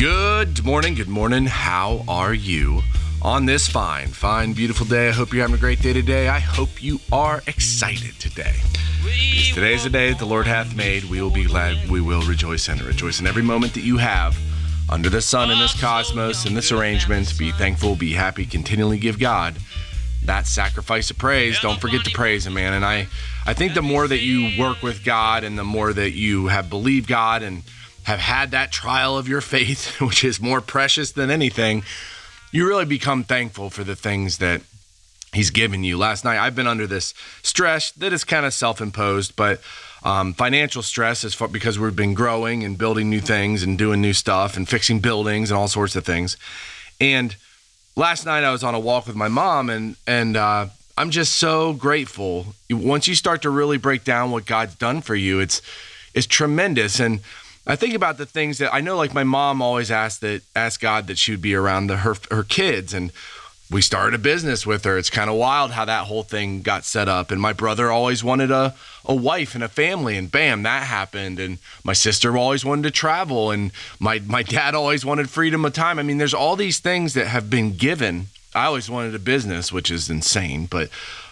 Good morning. How are you on this fine, beautiful day? I hope you're having a great day today. I hope you are excited today. Because today is the day that the Lord hath made. We will be glad. We will rejoice in it. Rejoice in every moment that you have under the sun, in this cosmos, in this arrangement. Be thankful, be happy, continually give God that sacrifice of praise. Don't forget to praise him, man. And I think the more that you work with God and the more that you have believed God and have had that trial of your faith, which is more precious than anything, you really become thankful for the things that he's given you. Last night, I've been under this stress that is kind of self-imposed, but financial stress is because we've been growing and building new things and doing new stuff and fixing buildings and all sorts of things. And last night, I was on a walk with my mom, and I'm just so grateful. Once you start to really break down what God's done for you, it's tremendous. And I think about the things that I know, like my mom always asked God that she would be around her kids. And we started a business with her. It's kind of wild how that whole thing got set up. And my brother always wanted a wife and a family, and bam, that happened. And my sister always wanted to travel, and my dad always wanted freedom of time. I mean, there's all these things that have been given. I always wanted a business, which is insane, but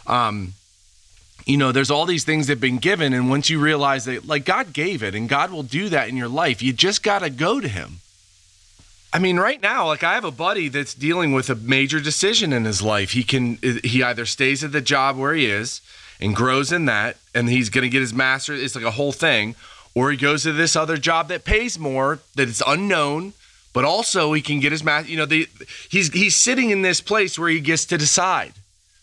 there's all these things that have been given, and once you realize that, like, God gave it, and God will do that in your life, you just got to go to him. I mean, right now, like, I have a buddy that's dealing with a major decision in his life. He either stays at the job where he is and grows in that, and he's going to get his master's, it's like a whole thing, or he goes to this other job that pays more, that it's unknown, but also he can get his master's. He's sitting in this place where he gets to decide.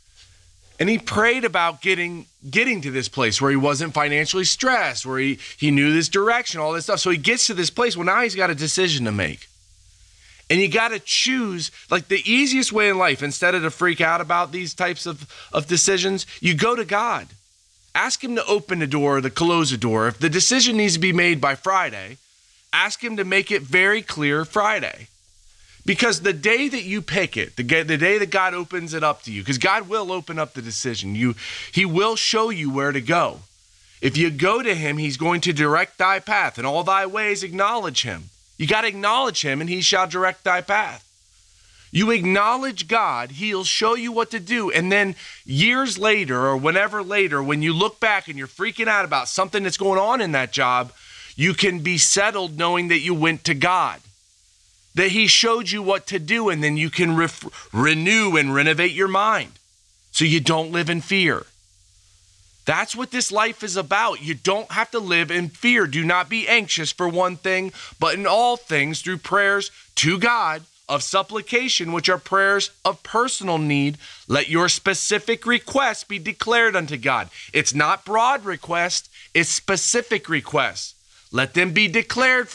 And he prayed about getting to this place where he wasn't financially stressed, where he knew this direction, all this stuff. So he gets to this place. Well, now he's got a decision to make. And you got to choose, like, the easiest way in life, instead of to freak out about these types of decisions, you go to God. Ask him to open the door, to close the door. If the decision needs to be made by Friday, ask him to make it very clear Friday. Because the day that you pick it, the day that God opens it up to you, because God will open up the decision, he will show you where to go. If you go to him, he's going to direct thy path, and all thy ways acknowledge him. You got to acknowledge him, and he shall direct thy path. You acknowledge God, he'll show you what to do. And then years later, or whenever later, when you look back and you're freaking out about something that's going on in that job, you can be settled knowing that you went to God, that he showed you what to do, and then you can renew and renovate your mind so you don't live in fear. That's what this life is about. You don't have to live in fear. Do not be anxious for one thing, but in all things through prayers to God of supplication, which are prayers of personal need, let your specific requests be declared unto God. It's not broad request, it's specific requests. Let them be declared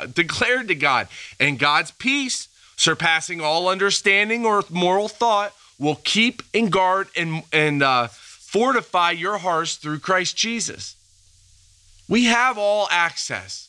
to God. And God's peace, surpassing all understanding or moral thought, will keep and guard and fortify your hearts through Christ Jesus. We have all access.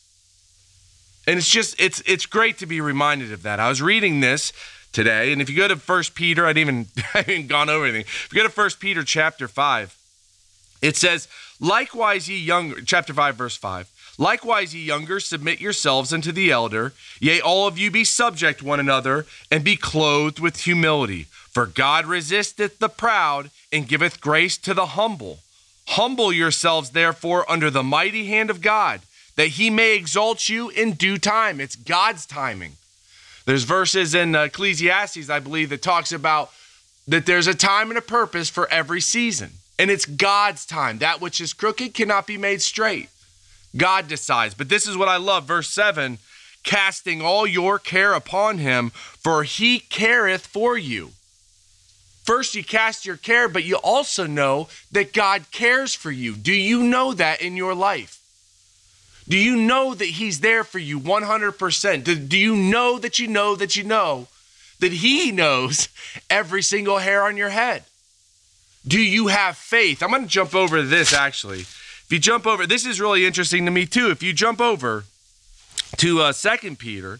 And it's great to be reminded of that. I was reading this today, and if you go to 1 Peter, I haven't gone over anything. If you go to 1 Peter chapter 5, it says, likewise ye younger, chapter 5, verse 5, likewise, ye younger, submit yourselves unto the elder. Yea, all of you be subject one another, and be clothed with humility. For God resisteth the proud, and giveth grace to the humble. Humble yourselves, therefore, under the mighty hand of God, that he may exalt you in due time. It's God's timing. There's verses in Ecclesiastes, I believe, that talks about that there's a time and a purpose for every season. And it's God's time. That which is crooked cannot be made straight. God decides. But this is what I love. Verse 7, casting all your care upon him, for he careth for you. First, you cast your care, but you also know that God cares for you. Do you know that in your life? Do you know that he's there for you 100%? Do you know that you know that you know that he knows every single hair on your head? Do you have faith? I'm going to jump over this, actually. If you jump over, this is really interesting to me too. If you jump over to 2 Peter,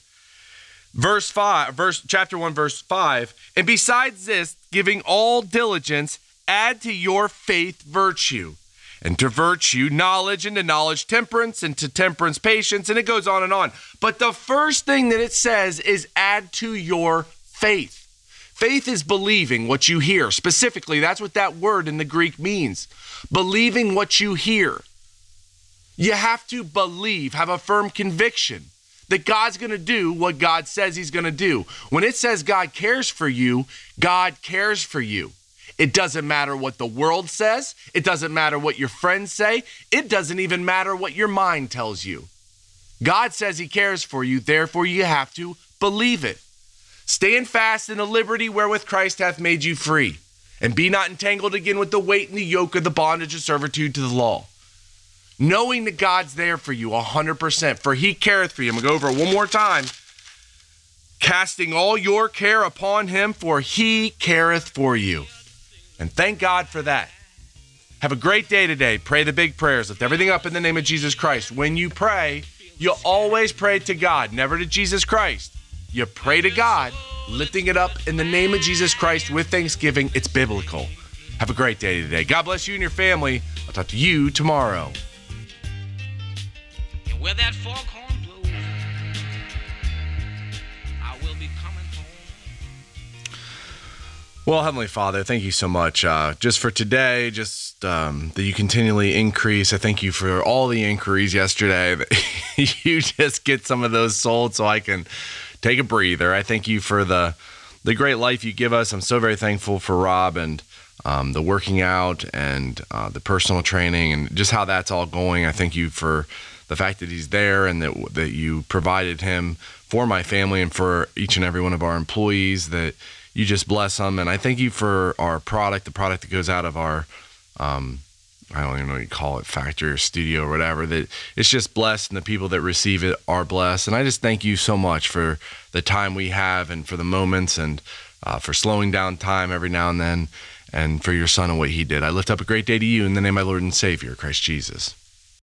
chapter 1, verse 5, and besides this, giving all diligence, add to your faith virtue, and to virtue, knowledge, and to knowledge, temperance, and to temperance, patience, and it goes on and on. But the first thing that it says is add to your faith. Faith is believing what you hear. Specifically, that's what that word in the Greek means. Believing what you hear. You have to believe, have a firm conviction that God's going to do what God says he's going to do. When it says God cares for you, God cares for you. It doesn't matter what the world says. It doesn't matter what your friends say. It doesn't even matter what your mind tells you. God says he cares for you, therefore you have to believe it. Stand fast in the liberty wherewith Christ hath made you free, and be not entangled again with the weight and the yoke of the bondage of servitude to the law. Knowing that God's there for you 100%, for he careth for you. I'm going to go over it one more time. Casting all your care upon him, for he careth for you. And thank God for that. Have a great day today. Pray the big prayers. Lift everything up in the name of Jesus Christ. When you pray, you always pray to God, never to Jesus Christ. You pray to God, lifting it up in the name of Jesus Christ with thanksgiving. It's biblical. Have a great day today. God bless you and your family. I'll talk to you tomorrow. And where that foghorn blows, I will be coming home. Well, Heavenly Father, thank you so much just for today, that you continually increase. I thank you for all the inquiries yesterday, that you just get some of those sold so I can take a breather. I thank you for the great life you give us. I'm so very thankful for Rob and the working out and the personal training and just how that's all going. I thank you for the fact that he's there and that you provided him for my family and for each and every one of our employees, that you just bless them. And I thank you for our product, the product that goes out of our, I don't even know what you call it, factory or studio or whatever, that it's just blessed and the people that receive it are blessed. And I just thank you so much for the time we have and for the moments and for slowing down time every now and then and for your son and what he did. I lift up a great day to you in the name of my Lord and Savior, Christ Jesus.